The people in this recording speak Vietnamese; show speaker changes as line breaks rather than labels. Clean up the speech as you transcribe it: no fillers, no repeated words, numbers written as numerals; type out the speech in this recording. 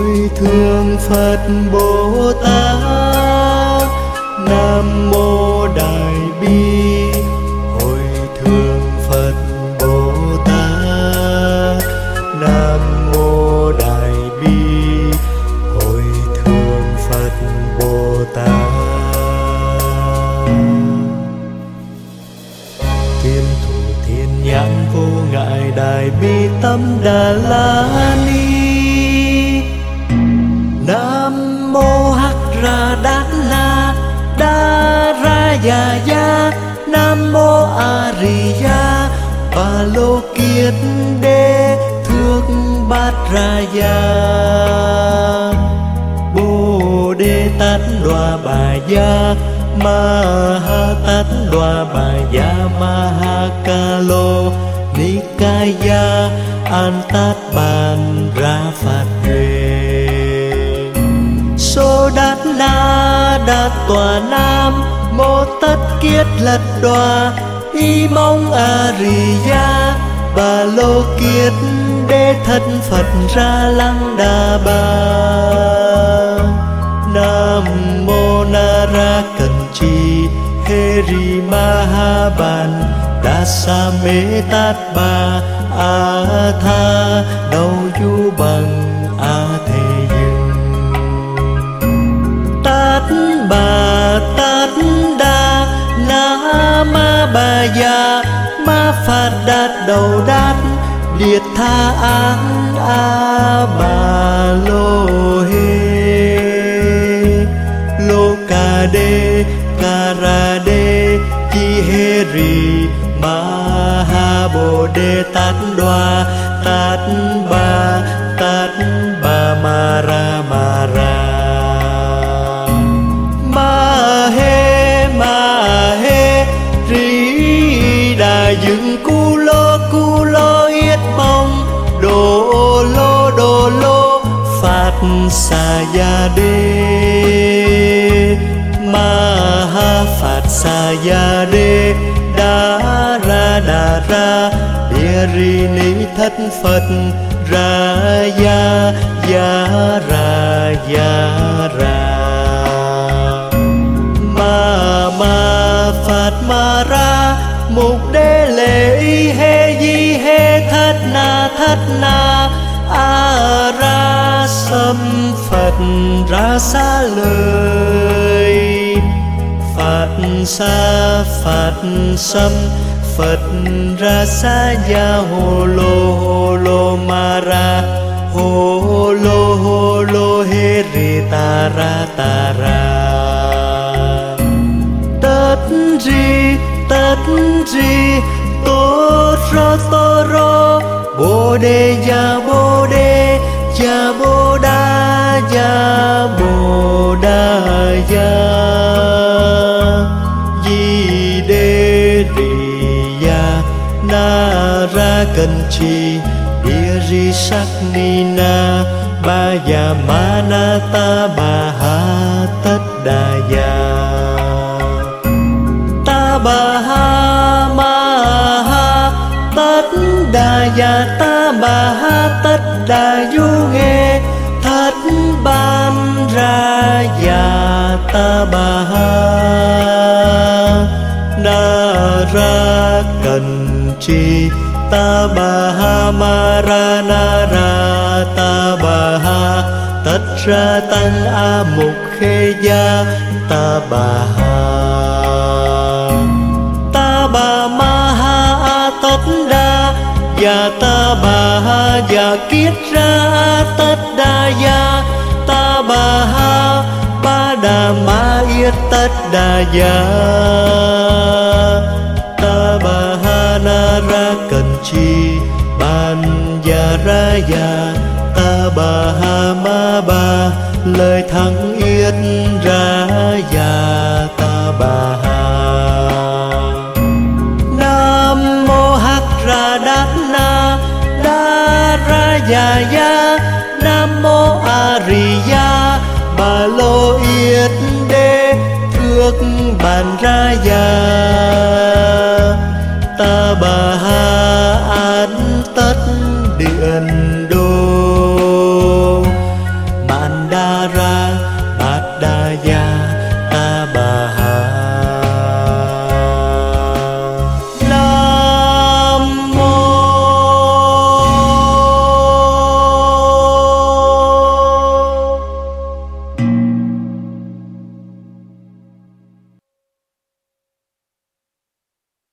Hồi thương Phật Bồ Tát, Nam mô Đại Bi. Hồi thương Phật Bồ Tát, Nam mô Đại Bi. Hồi thương Phật Bồ Tát. Thiên thủ thiên nhãn vô ngại Đại Bi Tâm Đà La Ni. Nam mô Hắc Ra Đát Na Đa Ra Già Ya. Nam mô A Ri Ya Ba Lô Kiết Đế Thước Bát Ra Ya. Bồ Đề Tát Đoà Bà Ya Ma Ha Tát Đoà Bà Ya Ma Ha Ca Lô Ni Ca Ya An Tát Bàn Ra Phạt Duệ. Sô Đát Na Đát Tòa Nam Mô Tất Kiết Lật Đoà Y Mong A Ri Ya Bà Lô Kiết Đế Thân Phật Ra Lăng Đà Bà. Nam mô Na Ra Cần Trì Hê Ri Ma Ha Bàn Đa Sa Mê Tát Bà A Tha Đầu Du Bằng A Thê Dương. Tát Bà Tát Đa Na Ma Bà Ya Ma Phạt Đạt Đầu Đát Liệt Tha Án A Bà Lô Hê. Lô Ca Đê Ca Ra Đê Chi Hê Ri Ma Ha Bồ Đề Tát Đoà Tát Bà Ma Ra Ma Ra. Ma Hê Ri Đà Dương Cu Lô Yết Bông Đô Lô Phạt Sa Ya Đê. Ma Ha Phạt Sa Ya Đê Đà Ra Địa Ri Ni Thất Phật Ra Ya Ra. Ma Phạt Ma Ra Mục Đế Lệ Y Hê Di Hê Thất Na A Ra Sâm Phật Ra Xa Lời. Phạt Sâm Phật Ra Xa Ya Hồ Lô Ma Ra Hồ Lô Hê Ri Ta Ra. Tất ri Tô Rô Bồ Đề Ya Bồ Đà Ya Di Đê Ri Ya Na Ra Cần Trì Địa Ri Sắc Ni Na Ba Ya Ma Na Ta Bà Ha Tất Đà Ya. Ta Bà Ha Ma Ha Tất Đà Ya Ta Bà Ha Tất Đà Du Nghê Thất Ban Ra Ya Ta Bà Ha Na Ra Cần Trì Ta Bà Ha Ma Ra Na Ra Ta Bà Ha Tất Ra Tăng A Mục Khê Ya Ta Bà Ha. Ta Bà Ma Ha A Tất Đa Ya Ta Bà Ha Ya Kiết Ra A Tất Đà Ya Ta Bà Ha Ba Đà Ma Yết Tất Đà Ya. Ta Bà Ha Na Ra Cần Trì Ban Ya Ra Ya Ta Bà Ha Ma Ba Lời Thắng Yết Ra Ya Ta Bà Ha. Nam mô Hắc Ra Đát Na Đa Ra Già Ya. Nam mô A Ri Ya Ba Lô Yết Đế Thước Bàn Ra Ya Ta Bà